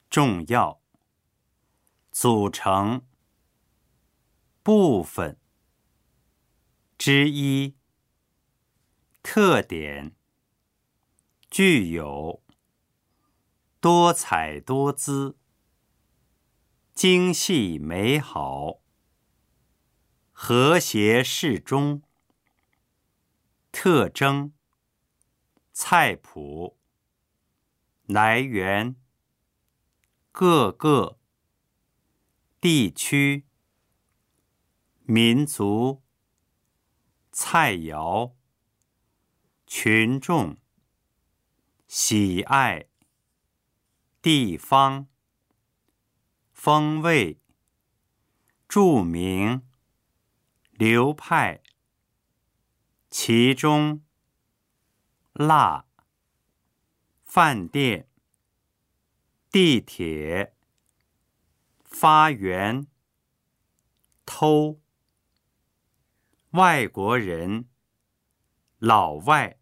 重要。组成。部分。之一。特点。具有。多彩多姿。精细美好。和谐适中。特征。菜谱。来源。各个。地区。民族。菜肴。群众。喜爱。地方。风味。著名。流派。其中。辣。饭店。地铁。发源。偷。外国人。老外。